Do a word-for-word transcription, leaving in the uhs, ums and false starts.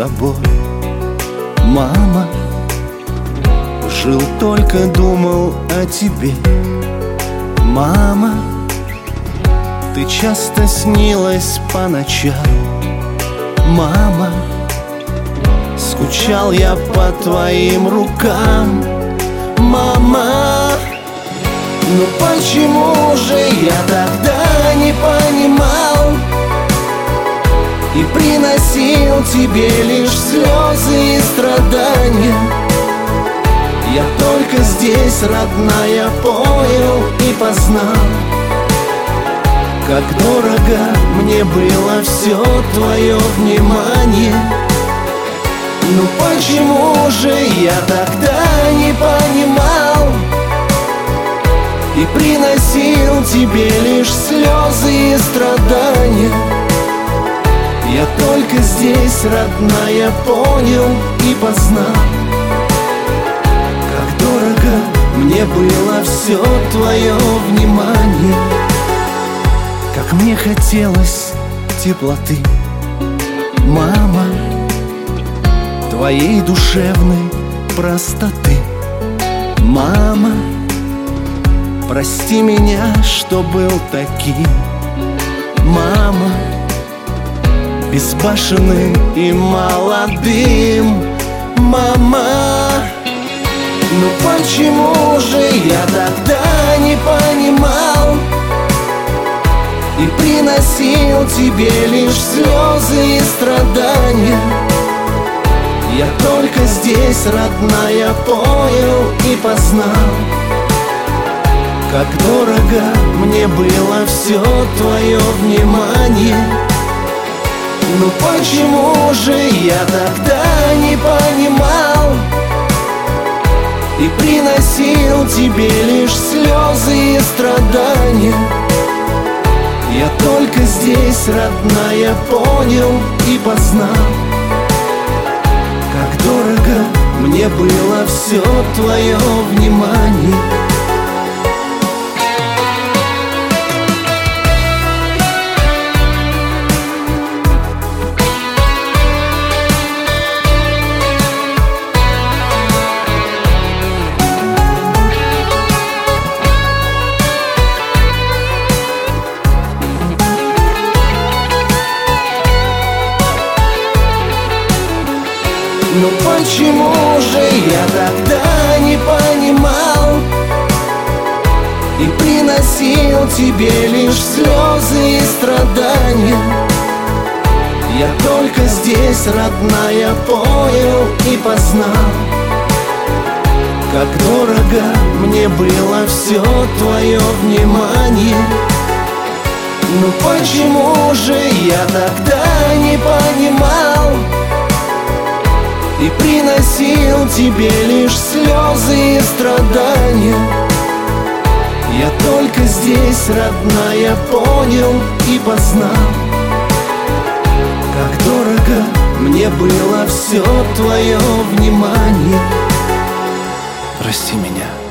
тобой. Мама, жил только думал о тебе. Мама, ты часто снилась по ночам. Мама, скучал я по твоим рукам. Мама, ну почему же я тогда не понимал и приносил тебе лишь слезы и страдания? Я только здесь, родная, понял и познал, как дорого мне было все твое внимание. Ну почему же я тогда не понимал и приносил тебе лишь слезы и страдания? Я только здесь, родная, понял и познал, как дорого мне было все твое внимание. Как мне хотелось теплоты, мама, твоей душевной простоты. Мама, прости меня, что был таким. Мама, безбашенным и молодым. Мама, ну почему же я тогда не понимал и приносил тебе лишь слезы и страдания? Я только здесь, родная, понял и познал, как дорого мне было все твое внимание. Ну почему же я тогда не понимал и приносил тебе лишь слезы и страдания? Я только здесь, родная, понял и познал, как дорого мне было все твое внимание. Ну почему же я тогда не понимал и приносил тебе лишь слезы и страдания? Я только здесь, родная, понял и познал, как дорого мне было все твое внимание. Ну почему же я тогда не понимал и приносил тебе лишь слезы и страдания? Я только здесь, родная, понял и познал, как дорого мне было все твое внимание. Прости меня.